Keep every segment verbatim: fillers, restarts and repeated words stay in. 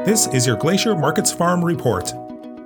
This is your Glacier Markets Farm Report.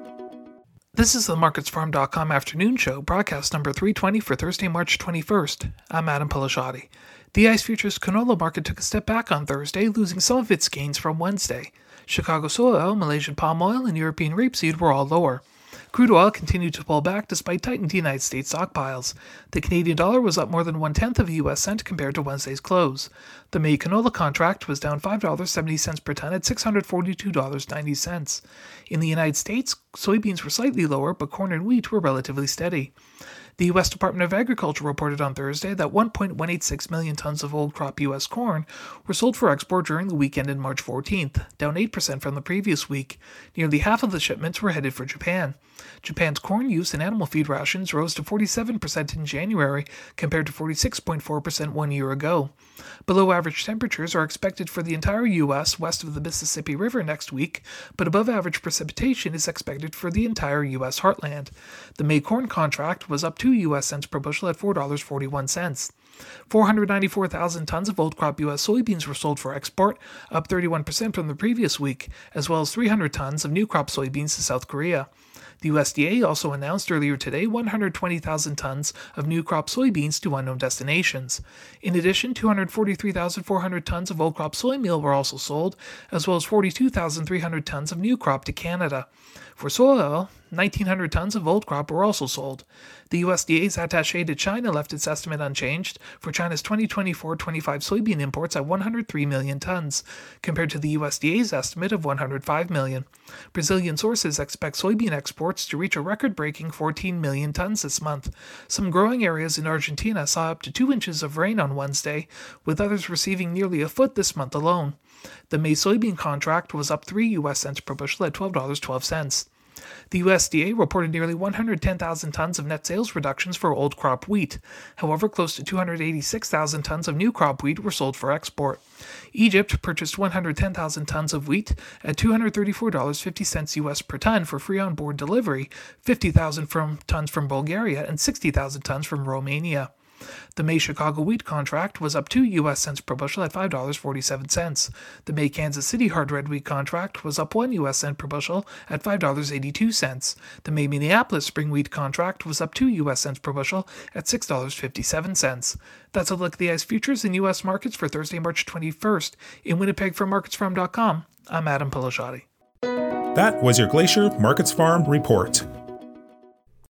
This is the Markets Farm dot com afternoon show, broadcast number three twenty for Thursday, March twenty-first. I'm Adam Peleshotti. The ICE futures canola market took a step back on Thursday, losing some of its gains from Wednesday. Chicago soy oil, Malaysian palm oil, and European rapeseed were all lower. Crude oil continued to pull back despite tightened United States stockpiles. The Canadian dollar was up more than one-tenth of a U S cent compared to Wednesday's close. The May canola contract was down five dollars and seventy cents per ton at six hundred forty-two dollars and ninety cents. In the United States, soybeans were slightly lower, but corn and wheat were relatively steady. The U S Department of Agriculture reported on Thursday that one point one eight six million tons of old crop U S corn were sold for export during the weekend in March fourteenth, down eight percent from the previous week. Nearly half of the shipments were headed for Japan. Japan's corn use in animal feed rations rose to forty-seven percent in January, compared to forty-six point four percent one year ago. Below average temperatures are expected for the entire U S west of the Mississippi River next week, but above average precipitation is expected for the entire U S heartland. The May corn contract was up two U S cents per bushel at four dollars and forty-one cents. four hundred ninety-four thousand tons of old crop U S soybeans were sold for export, up thirty-one percent from the previous week, as well as three hundred tons of new crop soybeans to South Korea. The U S D A also announced earlier today one hundred twenty thousand tons of new crop soybeans to unknown destinations. In addition, two hundred forty-three thousand four hundred tons of old crop soy meal were also sold, as well as forty-two thousand three hundred tons of new crop to Canada. For soy oil, nineteen hundred tons of old crop were also sold. The U S D A's attaché to China left its estimate unchanged for China's twenty twenty-four twenty-five soybean imports at one hundred three million tons, compared to the U S D A's estimate of one hundred five million. Brazilian sources expect soybean exports to reach a record-breaking fourteen million tons this month. Some growing areas in Argentina saw up to two inches of rain on Wednesday, with others receiving nearly a foot this month alone. The May soybean contract was up three U S cents per bushel at twelve dollars and twelve cents. The U S D A reported nearly one hundred ten thousand tons of net sales reductions for old crop wheat. However, close to two hundred eighty-six thousand tons of new crop wheat were sold for export. Egypt purchased one hundred ten thousand tons of wheat at two hundred thirty-four dollars and fifty cents U S per ton for free on-board delivery, fifty thousand from tons from Bulgaria and sixty thousand tons from Romania. The May Chicago wheat contract was up two U S cents per bushel at five dollars and forty-seven cents. The May Kansas City hard red wheat contract was up one U S cent per bushel at five dollars and eighty-two cents. The May Minneapolis spring wheat contract was up two U S cents per bushel at six dollars and fifty-seven cents. That's a look at the ICE futures in U S markets for Thursday, March twenty-first. In Winnipeg for Markets Farm dot com, I'm Adam Peleshotti. That was your Glacier Markets Farm Report.